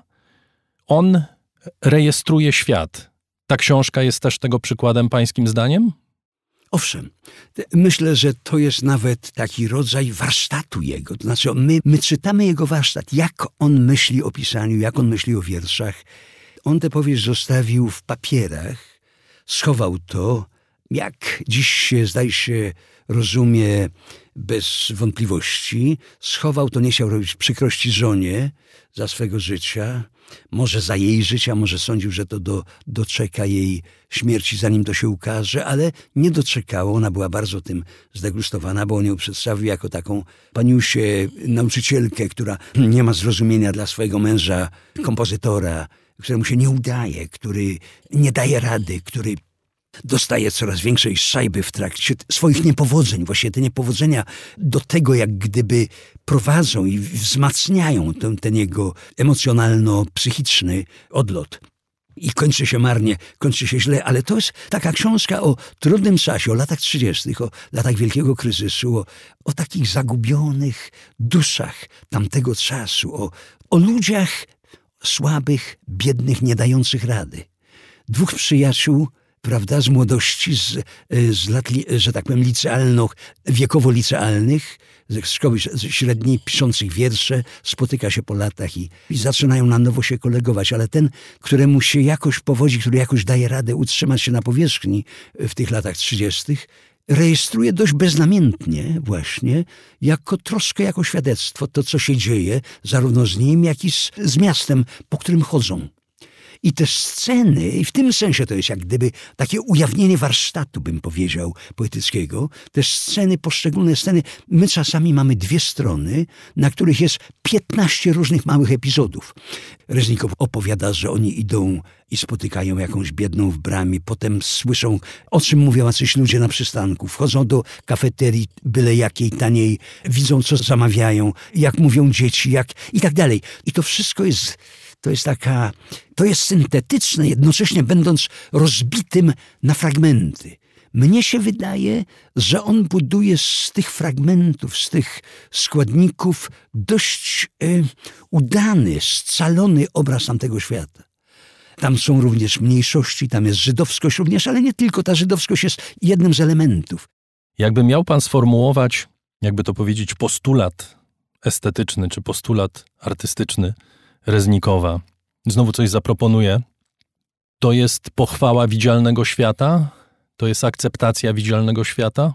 On rejestruje świat. Ta książka jest też tego przykładem pańskim zdaniem?
Owszem, myślę, że to jest nawet taki rodzaj warsztatu jego. To znaczy my czytamy jego warsztat, jak on myśli o pisaniu, jak on myśli o wierszach. On tę powieść zostawił w papierach, schował to, jak dziś się, zdaje się, rozumie bez wątpliwości. Schował to, nie chciał robić przykrości żonie za swego życia, może za jej życia, może sądził, że to doczeka jej śmierci, zanim to się ukaże, ale nie doczekało. Ona była bardzo tym zdegustowana, bo on ją przedstawił jako taką paniusię, nauczycielkę, która nie ma zrozumienia dla swojego męża, kompozytora, któremu się nie udaje, który nie daje rady, który dostaje coraz większej szajby w trakcie swoich niepowodzeń. Właśnie te niepowodzenia do tego, jak gdyby prowadzą i wzmacniają ten jego emocjonalno-psychiczny odlot. I kończy się marnie, kończy się źle, ale to jest taka książka o trudnym czasie, o latach 30., o latach wielkiego kryzysu, o takich zagubionych duszach tamtego czasu, o ludziach słabych, biednych, nie dających rady. Dwóch przyjaciół, prawda, z młodości, z lat, że tak powiem, wiekowo-licealnych, z szkoły średniej, piszących wiersze, spotyka się po latach i zaczynają na nowo się kolegować, ale ten, któremu się jakoś powodzi, który jakoś daje radę utrzymać się na powierzchni w tych latach 30., rejestruje dość beznamiętnie właśnie, jako troszkę jako świadectwo, to co się dzieje, zarówno z nim, jak i z miastem, po którym chodzą. I te sceny, i w tym sensie to jest jak gdyby takie ujawnienie warsztatu, bym powiedział, poetyckiego. Te sceny, poszczególne sceny, my czasami mamy 2 strony, na których jest 15 różnych małych epizodów. Reznikow opowiada, że oni idą i spotykają jakąś biedną w bramie, potem słyszą, o czym mówią jacyś ludzie na przystanku, wchodzą do kafeterii byle jakiej taniej, widzą, co zamawiają, jak mówią dzieci, i tak dalej. I to wszystko jest... To jest syntetyczne, jednocześnie będąc rozbitym na fragmenty. Mnie się wydaje, że on buduje z tych fragmentów, z tych składników dość udany, scalony obraz tamtego świata. Tam są również mniejszości, tam jest żydowskość również, ale nie tylko. Ta żydowskość jest jednym z elementów.
Jakby miał pan sformułować, jakby to powiedzieć, postulat estetyczny czy postulat artystyczny Reznikowa, znowu coś zaproponuję, to jest pochwała widzialnego świata? To jest akceptacja widzialnego świata?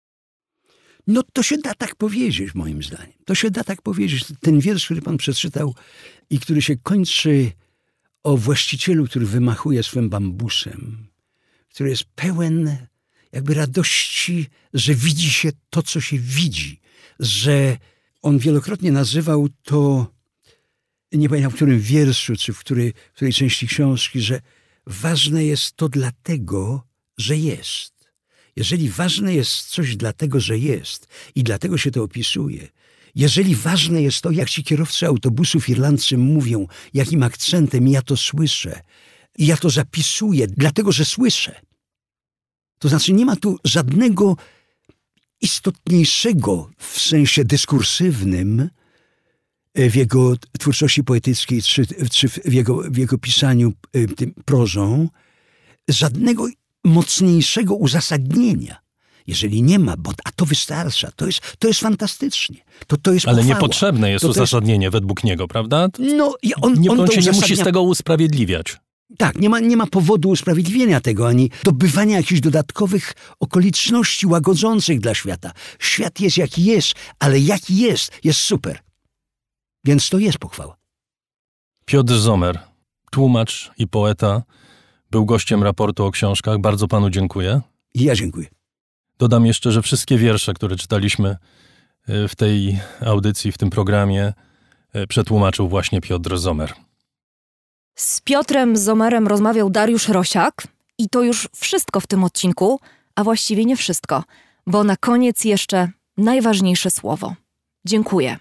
No to się da tak powiedzieć, moim zdaniem. To się da tak powiedzieć. Ten wiersz, który pan przeczytał i który się kończy o właścicielu, który wymachuje swym bambusem, który jest pełen jakby radości, że widzi się to, co się widzi, że on wielokrotnie nazywał to, nie pamiętam w którym wierszu, czy w której części książki, że ważne jest to dlatego, że jest. Jeżeli ważne jest coś dlatego, że jest i dlatego się to opisuje, jeżeli ważne jest to, jak ci kierowcy autobusów irlandzcy mówią, jakim akcentem ja to słyszę i ja to zapisuję, dlatego, że słyszę. To znaczy nie ma tu żadnego istotniejszego w sensie dyskursywnym w jego twórczości poetyckiej, czy w jego pisaniu tym prozą, żadnego mocniejszego uzasadnienia. Jeżeli nie ma, a to wystarcza, to jest fantastycznie. To jest
ale
pochwała.
Niepotrzebne jest uzasadnienie według niego, prawda?
No,
on się nie musi z tego usprawiedliwiać.
Tak, nie ma powodu usprawiedliwienia tego, ani dobywania jakichś dodatkowych okoliczności łagodzących dla świata. Świat jest jaki jest, ale jaki jest super. Więc to jest pochwała.
Piotr Zomer, tłumacz i poeta, był gościem raportu o książkach. Bardzo panu dziękuję.
I ja dziękuję.
Dodam jeszcze, że wszystkie wiersze, które czytaliśmy w tej audycji, w tym programie, przetłumaczył właśnie Piotr Zomer.
Z Piotrem Zomerem rozmawiał Dariusz Rosiak i to już wszystko w tym odcinku, a właściwie nie wszystko, bo na koniec jeszcze najważniejsze słowo. Dziękuję.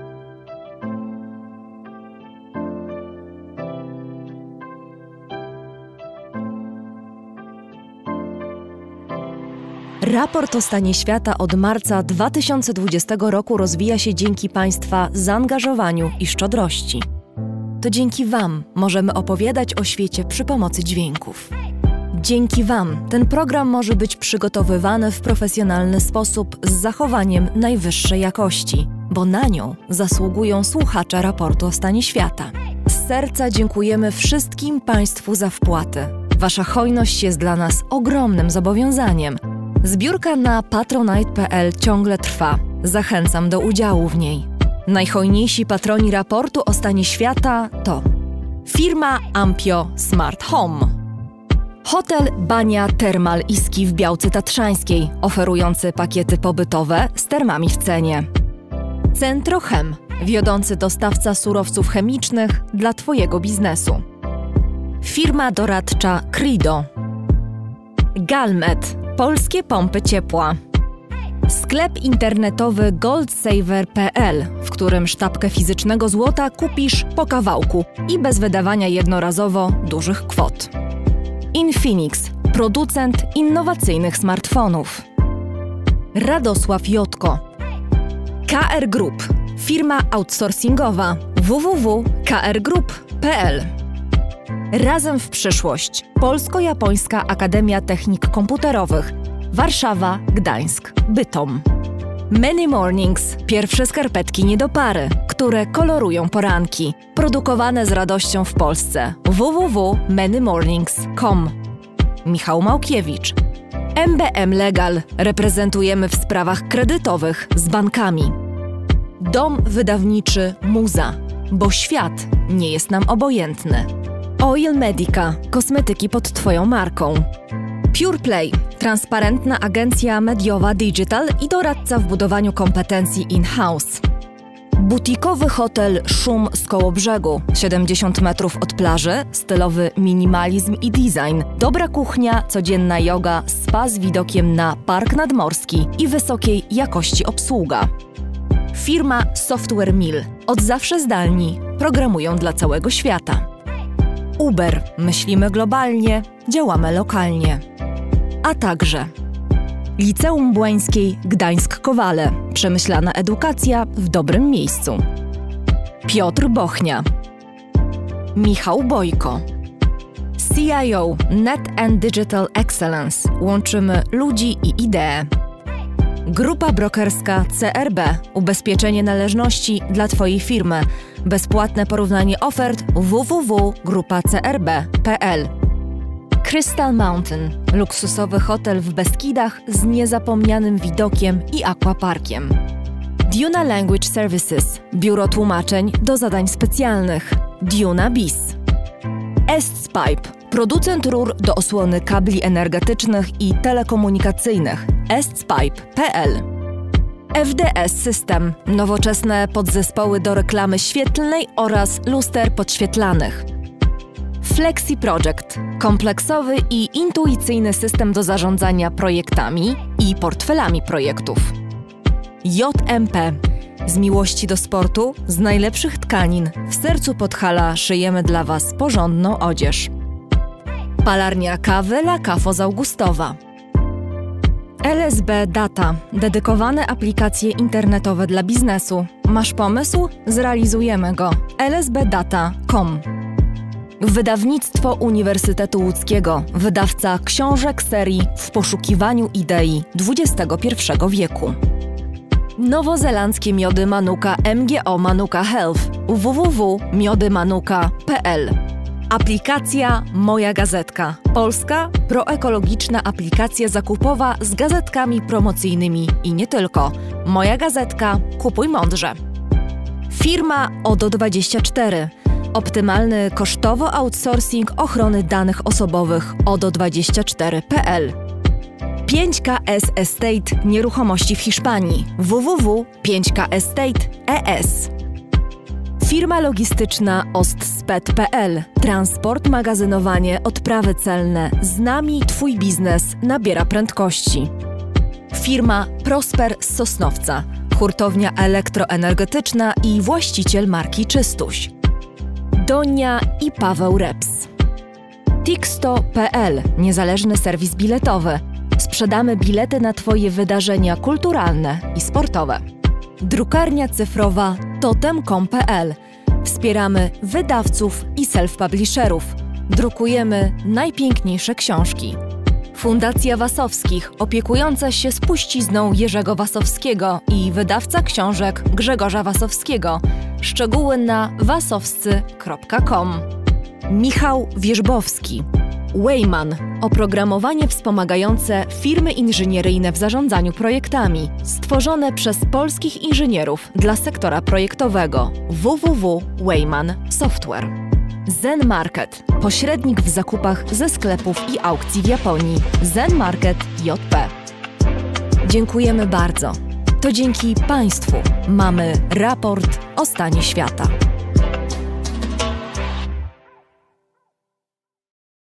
Raport o stanie świata od marca 2020 roku rozwija się dzięki Państwa zaangażowaniu i szczodrości. To dzięki Wam możemy opowiadać o świecie przy pomocy dźwięków. Dzięki Wam ten program może być przygotowywany w profesjonalny sposób z zachowaniem najwyższej jakości, bo na nią zasługują słuchacze raportu o stanie świata. Z serca dziękujemy wszystkim Państwu za wpłaty. Wasza hojność jest dla nas ogromnym zobowiązaniem. Zbiórka na patronite.pl ciągle trwa. Zachęcam do udziału w niej. Najhojniejsi patroni raportu o stanie świata to firma Ampio Smart Home, hotel Bania Termal Iski w Białce Tatrzańskiej, oferujący pakiety pobytowe z termami w cenie, Centrochem, wiodący dostawca surowców chemicznych dla Twojego biznesu, firma doradcza Crido, Galmet, polskie pompy ciepła, sklep internetowy goldsaver.pl, w którym sztabkę fizycznego złota kupisz po kawałku i bez wydawania jednorazowo dużych kwot. Infinix, producent innowacyjnych smartfonów. Radosław Jotko. KR Group, firma outsourcingowa www.krgroup.pl. Razem w przyszłość. Polsko-Japońska Akademia Technik Komputerowych. Warszawa, Gdańsk, Bytom. Many Mornings, pierwsze skarpetki nie do pary, które kolorują poranki. Produkowane z radością w Polsce. www.manymornings.com. Michał Małkiewicz. MBM Legal. Reprezentujemy w sprawach kredytowych z bankami. Dom wydawniczy Muza, bo świat nie jest nam obojętny. Oil Medica. Kosmetyki pod Twoją marką. PurePlay, transparentna agencja mediowa digital i doradca w budowaniu kompetencji in-house. Butikowy hotel Szum z Kołobrzegu, 70 metrów od plaży, stylowy minimalizm i design, dobra kuchnia, codzienna joga, spa z widokiem na park nadmorski i wysokiej jakości obsługa. Firma Software Mill, od zawsze zdalni, programują dla całego świata. Uber, myślimy globalnie, działamy lokalnie. A także Liceum Błańskiej Gdańsk-Kowale. Przemyślana edukacja w dobrym miejscu. Piotr Bochnia. Michał Bojko. CIO Net and Digital Excellence. Łączymy ludzi i idee. Grupa brokerska CRB. Ubezpieczenie należności dla Twojej firmy. Bezpłatne porównanie ofert www.grupacrb.pl. Crystal Mountain. Luksusowy hotel w Beskidach z niezapomnianym widokiem i aquaparkiem. Duna Language Services. Biuro tłumaczeń do zadań specjalnych. Duna Biz. Estspipe. Producent rur do osłony kabli energetycznych i telekomunikacyjnych. estspipe.pl. FDS System. Nowoczesne podzespoły do reklamy świetlnej oraz luster podświetlanych. Flexi Project. Kompleksowy i intuicyjny system do zarządzania projektami i portfelami projektów. JMP. Z miłości do sportu, z najlepszych tkanin, w sercu Podhala szyjemy dla Was porządną odzież. Palarnia kawy La Cafo z Augustowa. LSB Data. Dedykowane aplikacje internetowe dla biznesu. Masz pomysł? Zrealizujemy go. lsbdata.com. Wydawnictwo Uniwersytetu Łódzkiego. Wydawca książek serii W poszukiwaniu idei XXI wieku. Nowozelandzkie miody Manuka MGO Manuka Health. www.miodymanuka.pl. Aplikacja Moja Gazetka. Polska proekologiczna aplikacja zakupowa z gazetkami promocyjnymi i nie tylko. Moja Gazetka. Kupuj mądrze. Firma ODO24. Optymalny kosztowo outsourcing ochrony danych osobowych ODO24.pl. 5KS Estate Nieruchomości w Hiszpanii www.5kestate.es. Firma logistyczna ostsped.pl. Transport, magazynowanie, odprawy celne. Z nami Twój biznes nabiera prędkości. Firma Prosper z Sosnowca. Hurtownia elektroenergetyczna i właściciel marki Czystuś. Donia i Paweł Reps. Tixto.pl. Niezależny serwis biletowy. Sprzedamy bilety na Twoje wydarzenia kulturalne i sportowe. Drukarnia cyfrowa Totem.com.pl. Wspieramy wydawców i self-publisherów. Drukujemy najpiękniejsze książki. Fundacja Wasowskich, opiekująca się spuścizną Jerzego Wasowskiego i wydawca książek Grzegorza Wasowskiego. Szczegóły na wasowscy.com. Michał Wierzbowski. Wayman. Oprogramowanie wspomagające firmy inżynieryjne w zarządzaniu projektami. Stworzone przez polskich inżynierów dla sektora projektowego. www.wayman Software. Zen Market. Pośrednik w zakupach ze sklepów i aukcji w Japonii. Zen Market JP. Dziękujemy bardzo. To dzięki Państwu mamy raport o stanie świata.